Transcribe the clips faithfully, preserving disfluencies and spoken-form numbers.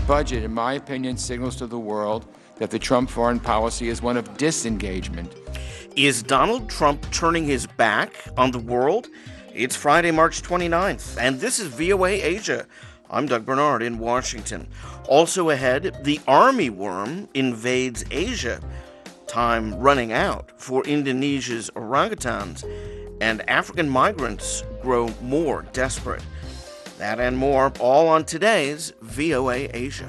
budget, in my opinion, signals to the world that the Trump foreign policy is one of disengagement. Is Donald Trump turning his back on the world? It's Friday, March twenty-ninth, and this is V O A Asia. I'm Doug Bernard in Washington. Also ahead, the army worm invades Asia. Time running out for Indonesia's orangutans, and African migrants grow more desperate. That and more, all on today's V O A Asia.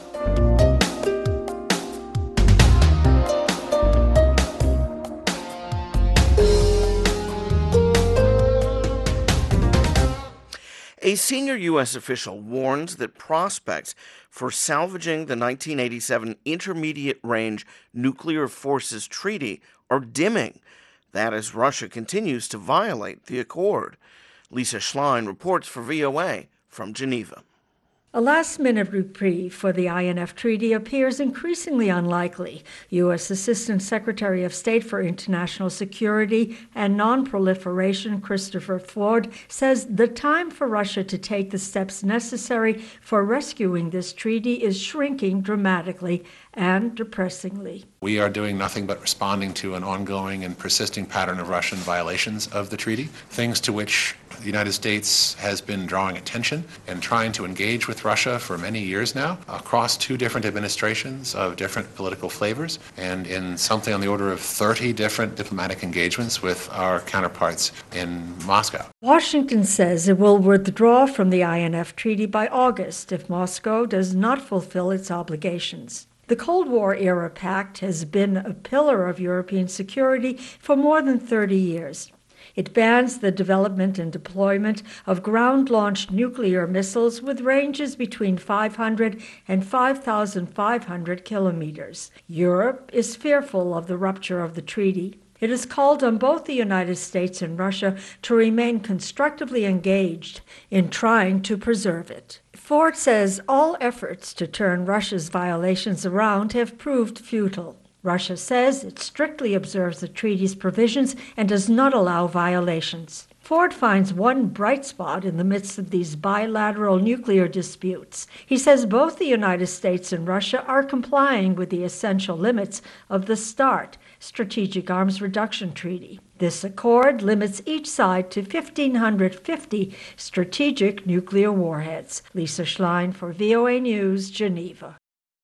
A senior U S official warns that prospects for salvaging the nineteen eighty-seven Intermediate Range Nuclear Forces Treaty are dimming. That as Russia continues to violate the accord. Lisa Schlein reports for V O A from Geneva. A last-minute reprieve for the I N F Treaty appears increasingly unlikely. U S Assistant Secretary of State for International Security and Non-Proliferation Christopher Ford says the time for Russia to take the steps necessary for rescuing this treaty is shrinking dramatically and depressingly. We are doing nothing but responding to an ongoing and persisting pattern of Russian violations of the treaty, things to which the United States has been drawing attention and trying to engage with Russia for many years now, across two different administrations of different political flavors, and in something on the order of thirty different diplomatic engagements with our counterparts in Moscow. Washington says it will withdraw from the I N F Treaty by August if Moscow does not fulfill its obligations. The Cold War-era pact has been a pillar of European security for more than thirty years. It bans the development and deployment of ground-launched nuclear missiles with ranges between five hundred and five thousand five hundred kilometers. Europe is fearful of the rupture of the treaty. It has called on both the United States and Russia to remain constructively engaged in trying to preserve it. Ford says all efforts to turn Russia's violations around have proved futile. Russia says it strictly observes the treaty's provisions and does not allow violations. Ford finds one bright spot in the midst of these bilateral nuclear disputes. He says both the United States and Russia are complying with the essential limits of the START, Strategic Arms Reduction Treaty. This accord limits each side to one thousand five hundred fifty strategic nuclear warheads. Lisa Schlein for V O A News, Geneva.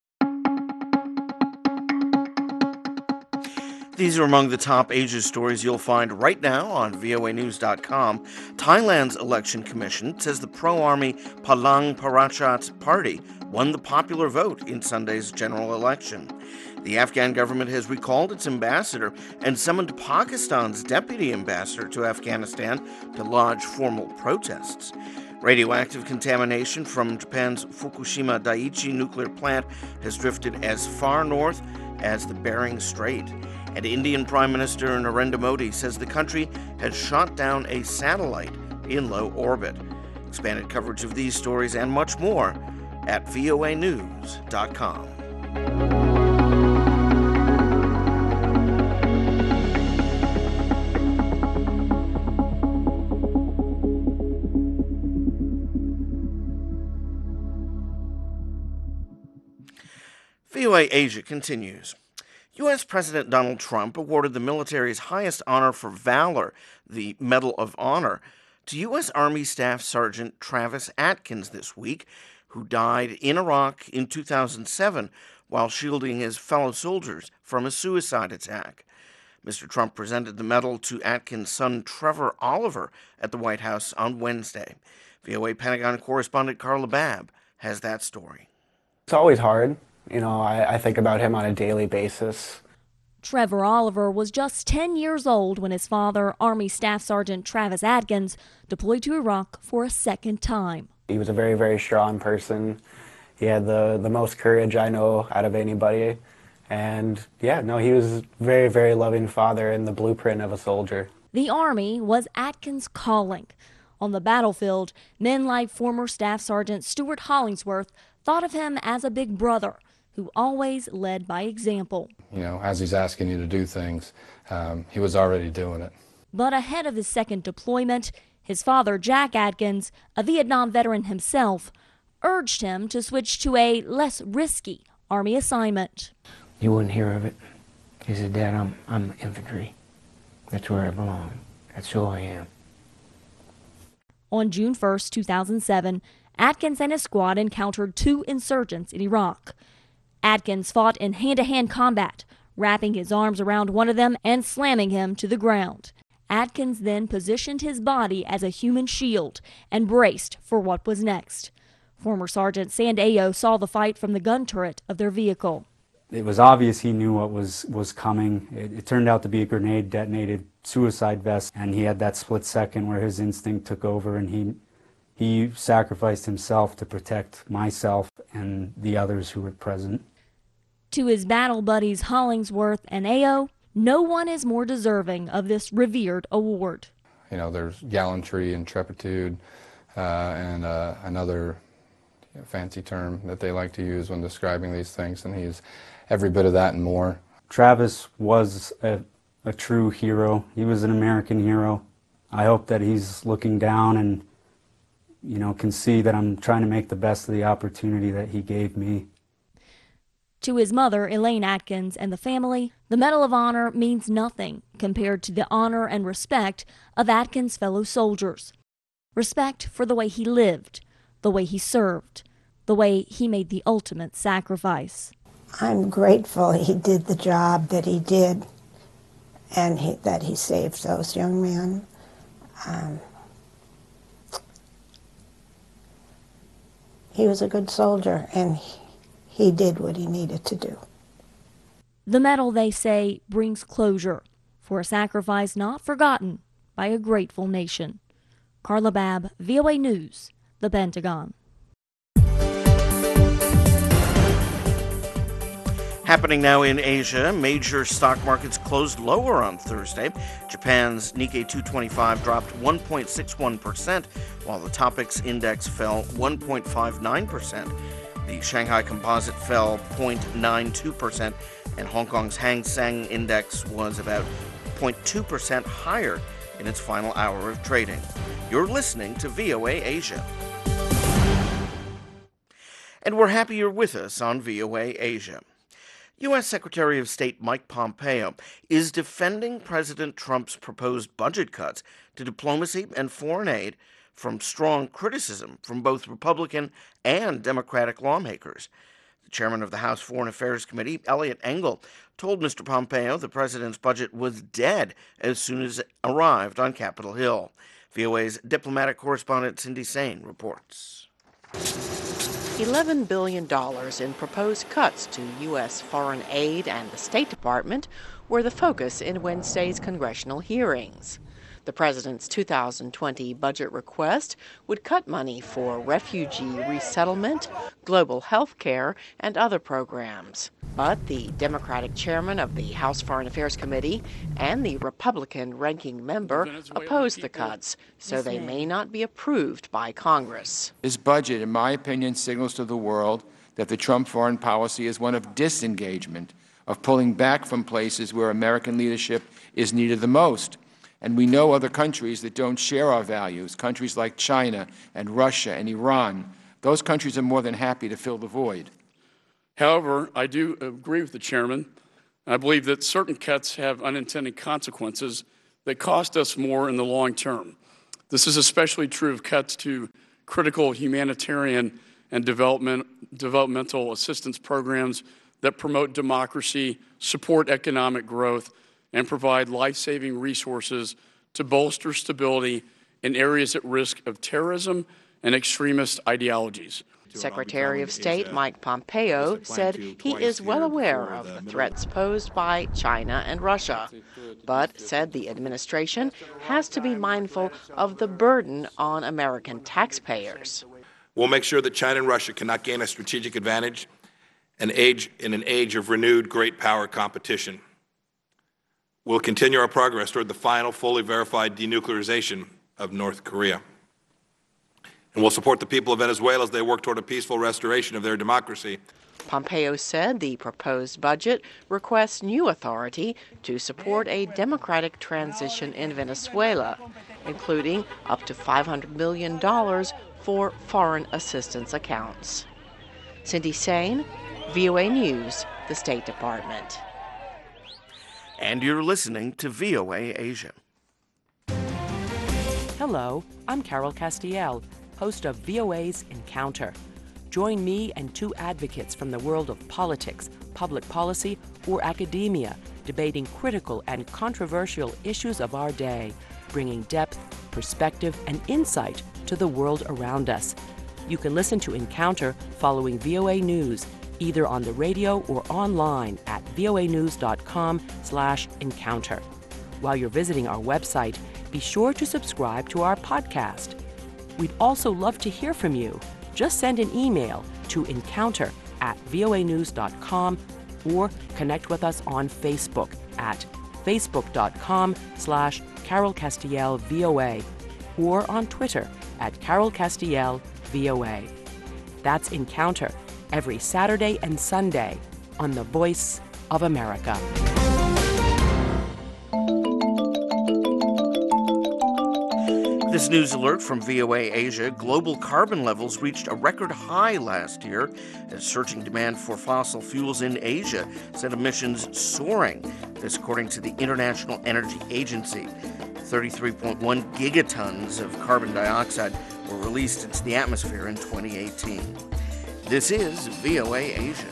These are among the top Asia stories you'll find right now on V O A news dot com. Thailand's election commission says the pro-army Palang Pracharath Party won the popular vote in Sunday's general election. The Afghan government has recalled its ambassador and summoned Pakistan's deputy ambassador to Afghanistan to lodge formal protests. Radioactive contamination from Japan's Fukushima Daiichi nuclear plant has drifted as far north as the Bering Strait. And Indian Prime Minister Narendra Modi says the country has shot down a satellite in low orbit. Expanded coverage of these stories and much more at V O A news dot com. V O A Asia continues. U S President Donald Trump awarded the military's highest honor for valor, the Medal of Honor, to U S Army Staff Sergeant Travis Atkins this week, who died in Iraq in two thousand seven while shielding his fellow soldiers from a suicide attack. Mister Trump presented the medal to Atkins' son Trevor Oliver at the White House on Wednesday. V O A Pentagon correspondent Carla Babb has that story. It's always hard. You know, I, I think about him on a daily basis. Trevor Oliver was just ten years old when his father, Army Staff Sergeant Travis Atkins, deployed to Iraq for a second time. He was a very, very strong person. He had the, the most courage I know out of anybody. And yeah, no, he was a very, very loving father and the blueprint of a soldier. The Army was Atkins' calling. On the battlefield, men like former Staff Sergeant Stuart Hollingsworth thought of him as a big brother who always led by example. You know, as he's asking you to do things, um, he was already doing it. But ahead of his second deployment, his father, Jack Atkins, a Vietnam veteran himself, urged him to switch to a less risky Army assignment. You wouldn't hear of it. He said, Dad, I'm, I'm infantry. That's where I belong. That's who I am. On June first, two thousand seven, Atkins and his squad encountered two insurgents in Iraq. Atkins fought in hand-to-hand combat, wrapping his arms around one of them and slamming him to the ground. Atkins then positioned his body as a human shield and braced for what was next. Former Sergeant Sand Ayo saw the fight from the gun turret of their vehicle. It was obvious he knew what was, was coming. It, it turned out to be a grenade-detonated suicide vest, and he had that split second where his instinct took over, and he, he sacrificed himself to protect myself and the others who were present. To his battle buddies Hollingsworth and Ayo, no one is more deserving of this revered award. You know, there's gallantry, intrepiditude, uh, and uh, another you know, fancy term that they like to use when describing these things, and he's every bit of that and more. Travis was a, a true hero. He was an American hero. I hope that he's looking down and, you know, can see that I'm trying to make the best of the opportunity that he gave me. To his mother, Elaine Atkins, and the family, the Medal of Honor means nothing compared to the honor and respect of Atkins' fellow soldiers. Respect for the way he lived, the way he served, the way he made the ultimate sacrifice. I'm grateful he did the job that he did and he, that he saved those young men. Um, he was a good soldier, and he, he did what he needed to do. The medal, they say, brings closure for a sacrifice not forgotten by a grateful nation. Carla Babb, V O A News, The Pentagon. Happening now in Asia, major stock markets closed lower on Thursday. Japan's Nikkei two twenty-five dropped one point six one percent, while the Topix index fell one point five nine percent. The Shanghai Composite fell zero point nine two percent, and Hong Kong's Hang Seng index was about zero point two percent higher in its final hour of trading. You're listening to V O A Asia. And we're happy you're with us on V O A Asia. U S Secretary of State Mike Pompeo is defending President Trump's proposed budget cuts to diplomacy and foreign aid from strong criticism from both Republican and Democratic lawmakers. The chairman of the House Foreign Affairs Committee, Eliot Engel, told Mister Pompeo the president's budget was dead as soon as it arrived on Capitol Hill. V O A's diplomatic correspondent Cindy Sain reports. eleven billion dollars in proposed cuts to U S foreign aid and the State Department were the focus in Wednesday's congressional hearings. The president's two thousand twenty budget request would cut money for refugee resettlement, global health care, and other programs. But the Democratic chairman of the House Foreign Affairs Committee and the Republican ranking member opposed the cuts, so they may not be approved by Congress. This budget, in my opinion, signals to the world that the Trump foreign policy is one of disengagement, of pulling back from places where American leadership is needed the most. And we know other countries that don't share our values, countries like China and Russia and Iran. Those countries are more than happy to fill the void. However, I do agree with the chairman. I believe that certain cuts have unintended consequences that cost us more in the long term. This is especially true of cuts to critical humanitarian and development, developmental assistance programs that promote democracy, support economic growth, and provide life-saving resources to bolster stability in areas at risk of terrorism and extremist ideologies. Secretary of State Mike Pompeo said he is well aware of the threats posed by China and Russia, but said the administration has to be mindful of the burden on American taxpayers. We'll make sure that China and Russia cannot gain a strategic advantage in, age, in an age of renewed great power competition. We'll continue our progress toward the final, fully verified denuclearization of North Korea. And we'll support the people of Venezuela as they work toward a peaceful restoration of their democracy. Pompeo said the proposed budget requests new authority to support a democratic transition in Venezuela, including up to five hundred million dollars for foreign assistance accounts. Cindy Sain, V O A News, the State Department. And you're listening to V O A Asia. Hello, I'm Carol Castiel, host of V O A's Encounter. Join me and two advocates from the world of politics, public policy, or academia, debating critical and controversial issues of our day, bringing depth, perspective, and insight to the world around us. You can listen to Encounter following V O A News, either on the radio or online at voanews.com slash encounter. While you're visiting our website, be sure to subscribe to our podcast. We'd also love to hear from you. Just send an email to encounter at voanews.com or connect with us on Facebook at facebook.com slash Carol Castiel VOA or on Twitter at Carol Castiel V O A. That's Encounter every Saturday and Sunday on The Voice of America. This news alert from V O A Asia: global carbon levels reached a record high last year as surging demand for fossil fuels in Asia sent emissions soaring. This according to the International Energy Agency. thirty-three point one gigatons of carbon dioxide were released into the atmosphere in twenty eighteen. This is V O A Asia.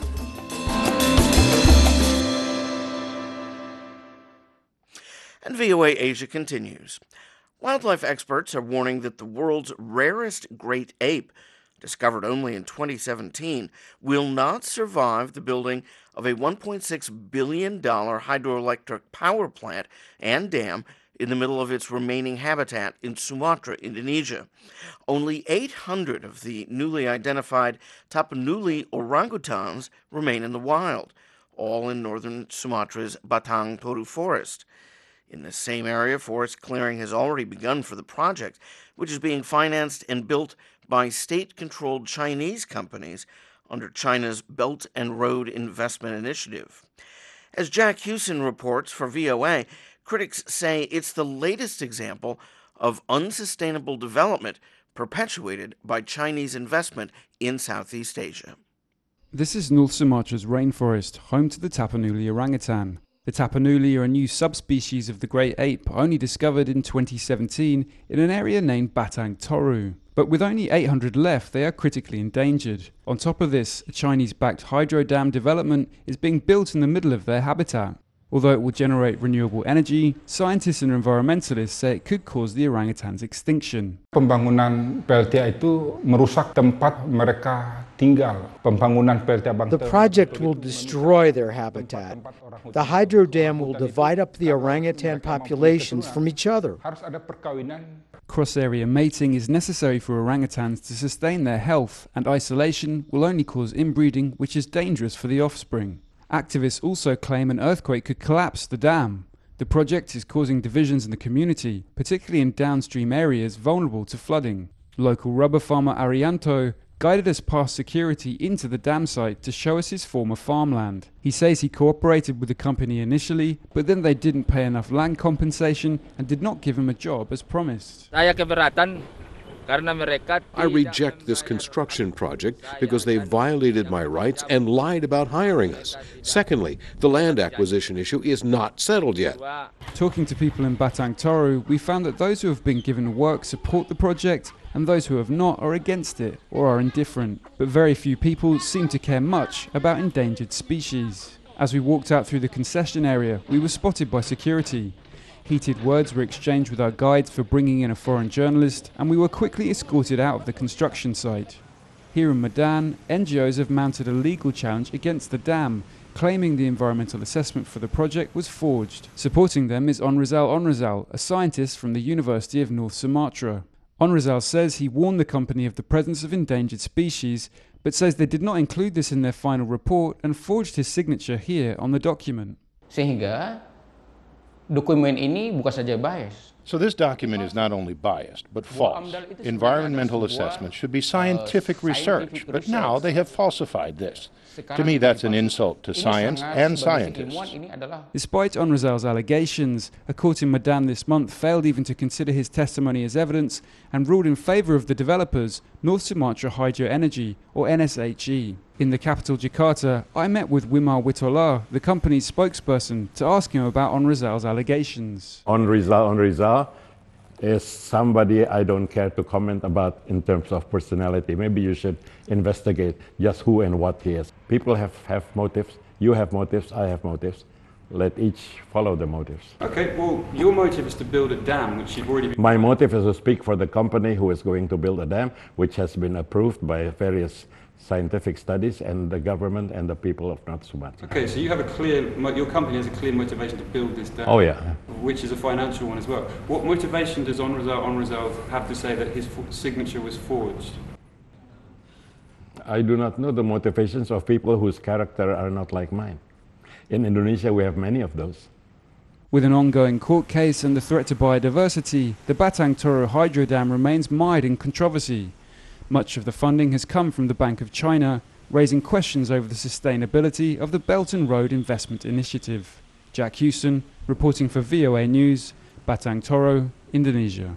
And V O A Asia continues. Wildlife experts are warning that the world's rarest great ape, discovered only in twenty seventeen, will not survive the building of a one point six billion dollars hydroelectric power plant and dam in the middle of its remaining habitat in Sumatra, Indonesia. Only eight hundred of the newly identified Tapanuli orangutans remain in the wild, all in northern Sumatra's Batang Toru forest. In the same area, forest clearing has already begun for the project, which is being financed and built by state-controlled Chinese companies under China's Belt and Road Investment Initiative. As Jack Hewson reports for V O A, critics say it's the latest example of unsustainable development perpetuated by Chinese investment in Southeast Asia. This is North Sumatra's rainforest, home to the Tapanuli orangutan. The Tapanuli are a new subspecies of the great ape, only discovered in twenty seventeen in an area named Batang Toru. But with only eight hundred left, they are critically endangered. On top of this, a Chinese-backed hydro dam development is being built in the middle of their habitat. Although it will generate renewable energy, scientists and environmentalists say it could cause the orangutan's extinction. Pembangunan P L T A itu merusak tempat mereka tinggal. Pembangunan P L T A Bangka. The project will destroy their habitat. The hydro dam will divide up the orangutan populations from each other. Cross-area mating is necessary for orangutans to sustain their health, and isolation will only cause inbreeding, which is dangerous for the offspring. Activists also claim an earthquake could collapse the dam. The project is causing divisions in the community, particularly in downstream areas vulnerable to flooding. Local rubber farmer Arianto guided us past security into the dam site to show us his former farmland. He says he cooperated with the company initially, but then they didn't pay enough land compensation and did not give him a job as promised. I reject this construction project because they violated my rights and lied about hiring us. Secondly, the land acquisition issue is not settled yet. Talking to people in Batang Toru, we found that those who have been given work support the project, and those who have not are against it or are indifferent. But very few people seem to care much about endangered species. As we walked out through the concession area, we were spotted by security. Heated words were exchanged with our guides for bringing in a foreign journalist, and we were quickly escorted out of the construction site. Here in Medan, N G Os have mounted a legal challenge against the dam, claiming the environmental assessment for the project was forged. Supporting them is Onrizal Onrizal, a scientist from the University of North Sumatra. Onrizal says he warned the company of the presence of endangered species, but says they did not include this in their final report and forged his signature here on the document. Sehingga Dokumen ini bukan saja bias. So this document is not only biased, but false. Environmental assessment should be scientific research, but now they have falsified this. To me, that's an insult to science and scientists. Despite Onrizal's allegations, a court in Medan this month failed even to consider his testimony as evidence and ruled in favour of the developers, North Sumatra Hydro Energy, or N S H E. In the capital Jakarta, I met with Wimar Witola, the company's spokesperson, to ask him about Onrizal's allegations. Onrizal, Onrizal is somebody I don't care to comment about in terms of personality. Maybe you should investigate just who and what he is. People have, have motives. You have motives. I have motives. Let each follow the motives. Okay, well, your motive is to build a dam, which you've already been... My motive is to speak for the company who is going to build a dam, which has been approved by various scientific studies and the government and the people of North Sumatra. Okay, so you have a clear, your company has a clear motivation to build this dam. Oh yeah. Which is a financial one as well. What motivation does Onrizal Onrizal have to say that his signature was forged? I do not know the motivations of people whose character are not like mine. In Indonesia, we have many of those. With an ongoing court case and the threat to biodiversity, the Batang Toru Hydro Dam remains mired in controversy. Much of the funding has come from the Bank of China, raising questions over the sustainability of the Belt and Road Investment Initiative. Jack Houston, reporting for V O A News, Batang Toru, Indonesia.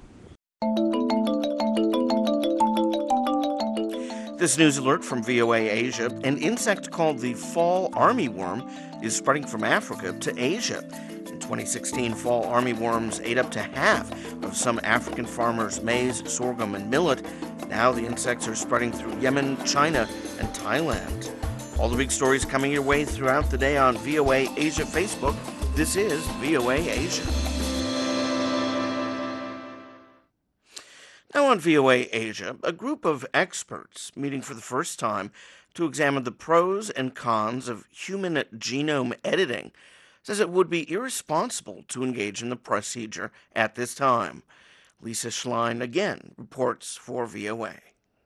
This news alert from V O A Asia: an insect called the fall armyworm is spreading from Africa to Asia. In twenty sixteen, fall armyworms ate up to half of some African farmers' maize, sorghum, and millet. Now the insects are spreading through Yemen, China, and Thailand. All the big stories coming your way throughout the day on V O A Asia Facebook. This is V O A Asia. Now on V O A Asia, a group of experts meeting for the first time to examine the pros and cons of human genome editing says it would be irresponsible to engage in the procedure at this time. Lisa Schlein again reports for V O A.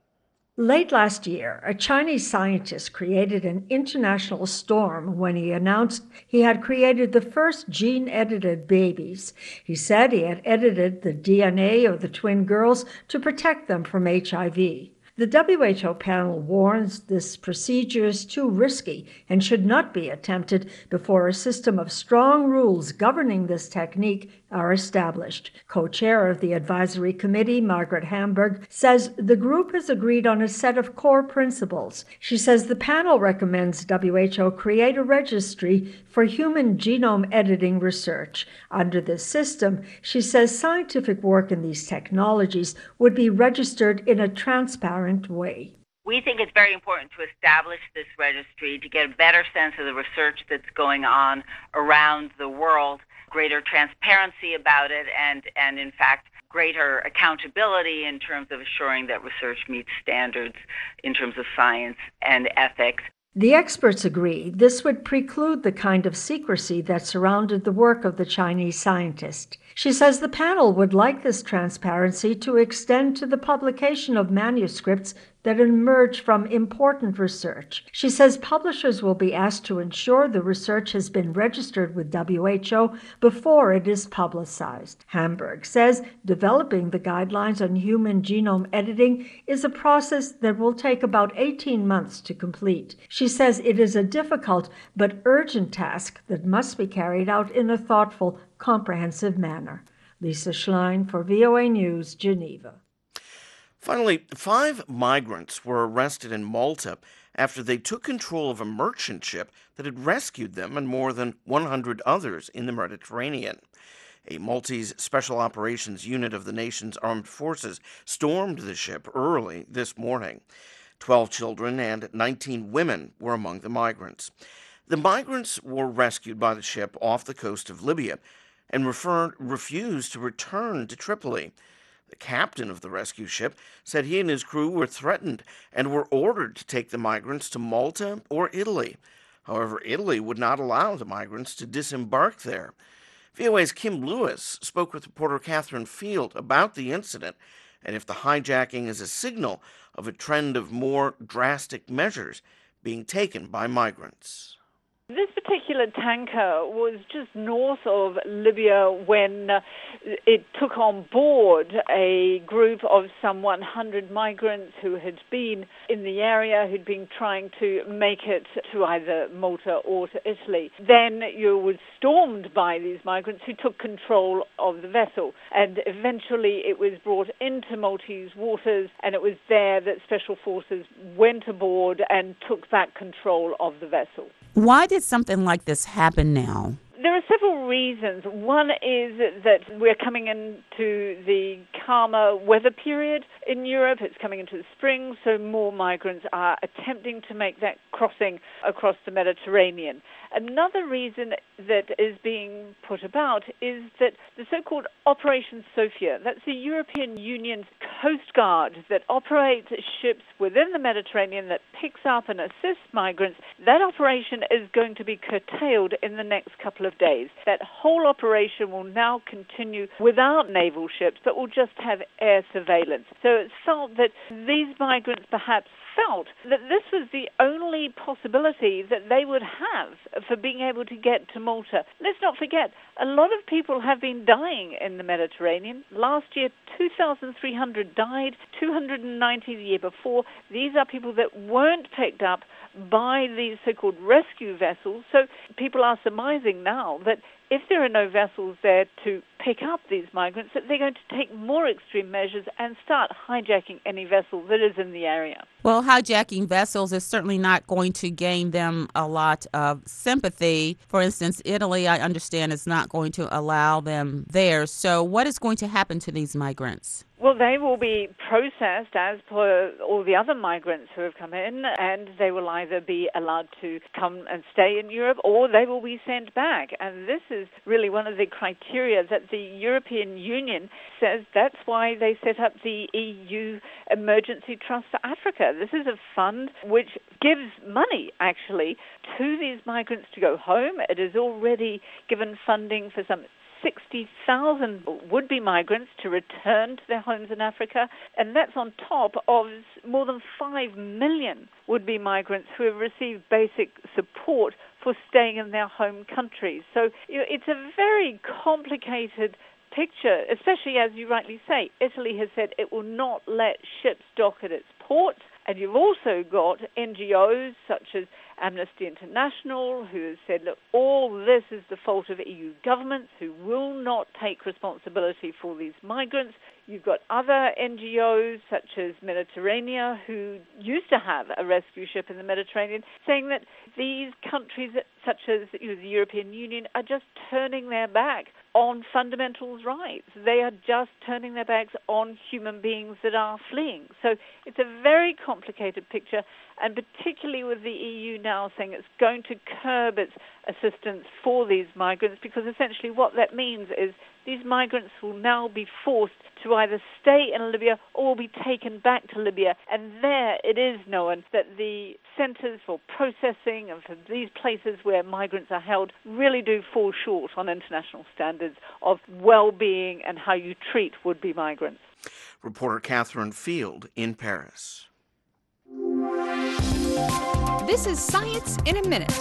Late last year, a Chinese scientist created an international storm when he announced he had created the first gene-edited babies. He said he had edited the D N A of the twin girls to protect them from H I V. The W H O panel warns this procedure is too risky and should not be attempted before a system of strong rules governing this technique are established. Co-chair of the advisory committee, Margaret Hamburg, says the group has agreed on a set of core principles. She says the panel recommends W H O create a registry for human genome editing research. Under this system, she says scientific work in these technologies would be registered in a transparent way. We think it's very important to establish this registry to get a better sense of the research that's going on around the world, greater transparency about it, and, and in fact, greater accountability in terms of assuring that research meets standards in terms of science and ethics. The experts agree this would preclude the kind of secrecy that surrounded the work of the Chinese scientist. She says the panel would like this transparency to extend to the publication of manuscripts that emerge from important research. She says publishers will be asked to ensure the research has been registered with W H O before it is publicized. Hamburg says developing the guidelines on human genome editing is a process that will take about eighteen months to complete. She says it is a difficult but urgent task that must be carried out in a thoughtful, comprehensive manner. Lisa Schlein for V O A News, Geneva. Finally, five migrants were arrested in Malta after they took control of a merchant ship that had rescued them and more than one hundred others in the Mediterranean. A Maltese Special Operations Unit of the nation's armed forces stormed the ship early this morning. Twelve children and nineteen women were among the migrants. The migrants were rescued by the ship off the coast of Libya and referred, refused to return to Tripoli. The captain of the rescue ship said he and his crew were threatened and were ordered to take the migrants to Malta or Italy. However, Italy would not allow the migrants to disembark there. V O A's Kim Lewis spoke with reporter Catherine Field about the incident and if the hijacking is a signal of a trend of more drastic measures being taken by migrants. This particular tanker was just north of Libya when uh, it took on board a group of some one hundred migrants who had been in the area, who'd been trying to make it to either Malta or to Italy. Then you were stormed by these migrants who took control of the vessel, and eventually it was brought into Maltese waters, and it was there that special forces went aboard and took back control of the vessel. Why did something like this happen now? There are several reasons. One is that we're coming into the calmer weather period in Europe. It's coming into the spring, so more migrants are attempting to make that crossing across the Mediterranean. Another reason that is being put about is that the so-called Operation Sophia, that's the European Union's Coast Guard that operates ships within the Mediterranean that picks up and assists migrants. That operation is going to be curtailed in the next couple of days. That whole operation will now continue without naval ships, but will just have air surveillance. So it's felt that these migrants perhaps felt that this was the only possibility that they would have for being able to get to Malta. Let's not forget, a lot of people have been dying in the Mediterranean. Last year, two thousand three hundred died, two hundred ninety the year before. These are people that weren't picked up by these so-called rescue vessels. So people are surmising now that if there are no vessels there to pick up these migrants, that they're going to take more extreme measures and start hijacking any vessel that is in the area. Well, hijacking vessels is certainly not going to gain them a lot of sympathy. For instance, Italy, I understand, is not going to allow them there. So what is going to happen to these migrants? Well, they will be processed as per all the other migrants who have come in, and they will either be allowed to come and stay in Europe or they will be sent back. And this is really one of the criteria that the European Union says that's why they set up the E U Emergency Trust for Africa. This is a fund which gives money, actually, to these migrants to go home. It has already given funding for some sixty thousand would-be migrants to return to their homes in Africa, and that's on top of more than five million would-be migrants who have received basic support for staying in their home countries. So you know, it's a very complicated picture, especially as you rightly say, Italy has said it will not let ships dock at its ports. And you've also got N G Os such as Amnesty International who has said, look, all this is the fault of E U governments who will not take responsibility for these migrants. You've got other N G Os such as Mediterranean who used to have a rescue ship in the Mediterranean saying that these countries such as you know, the European Union are just turning their back on fundamental rights. They are just turning their backs on human beings that are fleeing. So it's a very complicated picture, and particularly with the E U now saying it's going to curb its assistance for these migrants, because essentially what that means is these migrants will now be forced to either stay in Libya or be taken back to Libya. And there it is known that the centres for processing and for these places where migrants are held really do fall short on international standards of well-being and how you treat would-be migrants. Reporter Catherine Field in Paris. This is Science in a Minute.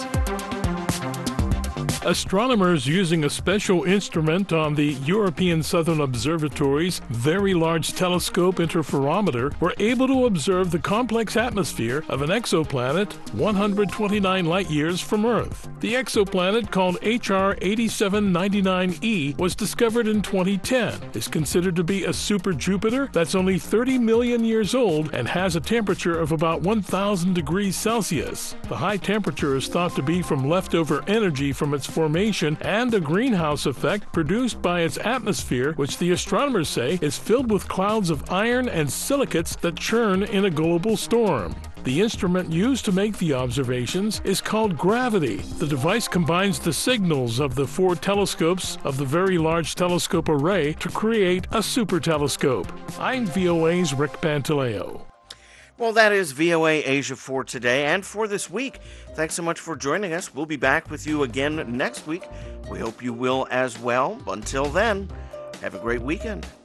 Astronomers using a special instrument on the European Southern Observatory's Very Large Telescope Interferometer were able to observe the complex atmosphere of an exoplanet one hundred twenty-nine light-years from Earth. The exoplanet, called H R eighty-seven ninety-nine E, was discovered in twenty ten, is considered to be a super-Jupiter that's only thirty million years old and has a temperature of about one thousand degrees Celsius. The high temperature is thought to be from leftover energy from its formation and a greenhouse effect produced by its atmosphere, which the astronomers say is filled with clouds of iron and silicates that churn in a global storm. The instrument used to make the observations is called Gravity. The device combines the signals of the four telescopes of the Very Large Telescope Array to create a super telescope. I'm V O A's Rick Pantaleo. Well, that is V O A Asia for today and for this week. Thanks so much for joining us. We'll be back with you again next week. We hope you will as well. Until then, have a great weekend.